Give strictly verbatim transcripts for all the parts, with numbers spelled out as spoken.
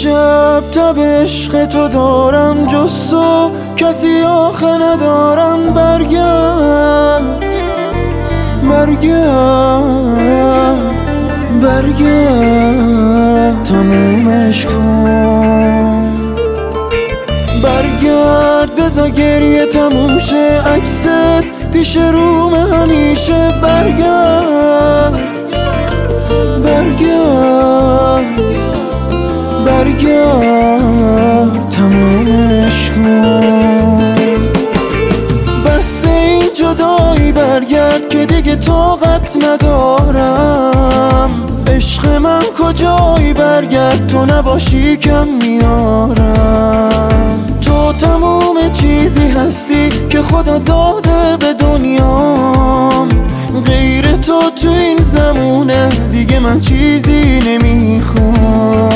شب تب عشق تو دارم، جز تو کسی آخه ندارم. برگرد برگرد برگرد تمومش کن. برگرد بذار گریه تموم شه، عکست پیش روم همیشه. برگرد برگرد برگرد تمومش کن. بس این جدایی برگرد که دیگه طاقت ندارم. عشق من کجایی برگرد، تو نباشی کم میارم. تو تموم چیزی هستی که خدا داده به دنیام. غیر تو تو این زمونه دیگه من چیزی نمیخوام.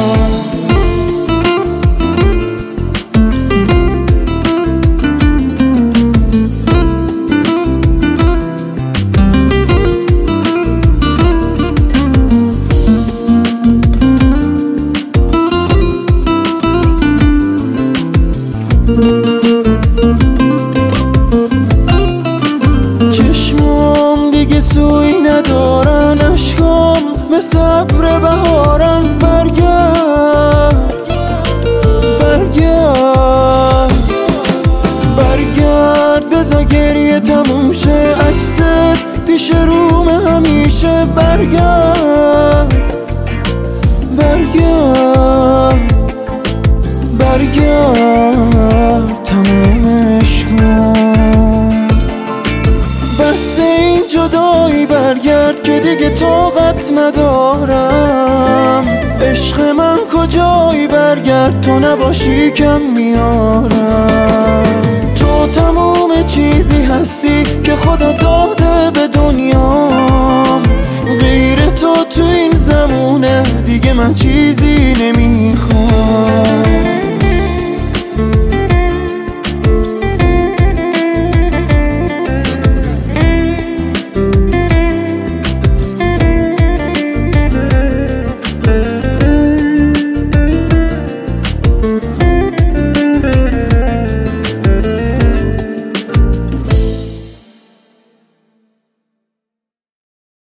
چشمام دیگه سوی ندارن، اشکام به صبر بهارن. برگرد برگرد برگرد بذار گریه تموم شه، عکست پیش روم همیشه. برگرد برگرد برگرد تمومش کن. بس این جدایی برگرد که دیگه طاقت ندارم. عشق من کجایی برگرد، تو نباشی کم میارم. تو تموم چیزی هستی که خدا داده به دنیام. غیر تو تو این زمونه دیگه من چیزی نمیخوام.